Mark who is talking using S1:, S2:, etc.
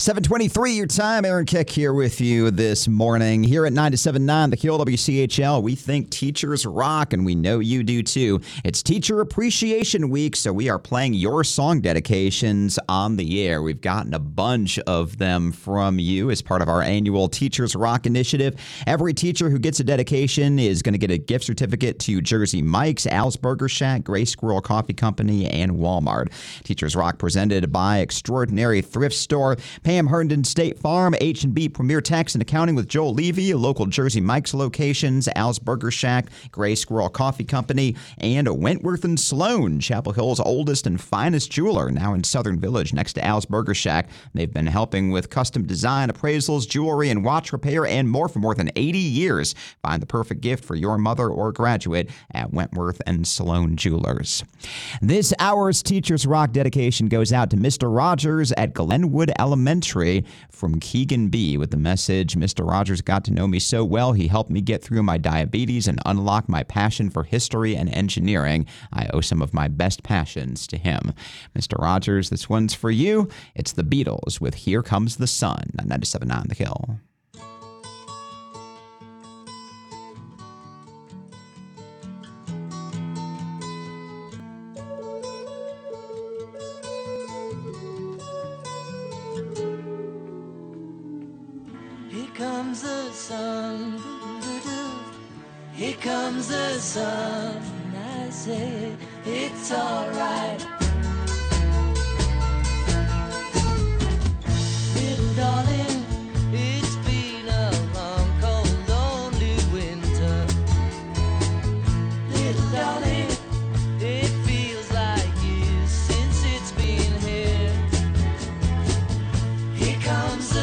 S1: 7:23 your time. Aaron Kick here with you this morning. Here at 97.9, the KLWCHL, we think teachers rock, and we know you do too. It's Teacher Appreciation Week, so we are playing your song dedications on the air. We've gotten a bunch of them from you as part of our annual Teachers Rock initiative. Every teacher who gets a dedication is going to get a gift certificate to Jersey Mike's, Al's Burger Shack, Gray Squirrel Coffee Company, and Walmart. Teachers Rock presented by Extraordinary Thrift Store, Pam Herndon State Farm, H&B Premier Tax and Accounting with Joel Levy, local Jersey Mike's locations, Al's Burger Shack, Gray Squirrel Coffee Company, and Wentworth and Sloan, Chapel Hill's oldest and finest jeweler, now in Southern Village next to Al's Burger Shack. They've been helping with custom design, appraisals, jewelry, and watch repair and more for more than 80 years. Find the perfect gift for your mother or graduate at Wentworth and Sloan Jewelers. This hour's Teachers Rock dedication goes out to Mr. Rogers at Glenwood Elementary from Keegan B. with the message, Mr. Rogers got to know me so well. He helped me get through my diabetes and unlock my passion for history and engineering. I owe some of my best passions to him. Mr. Rogers, this one's for you. It's the Beatles with Here Comes the Sun on 97.9 The Hill.
S2: Here comes the sun, here comes the sun, I say it's alright. Little darling, it's been a long, cold, lonely winter. Little darling, it feels like years since it's been here. Here comes the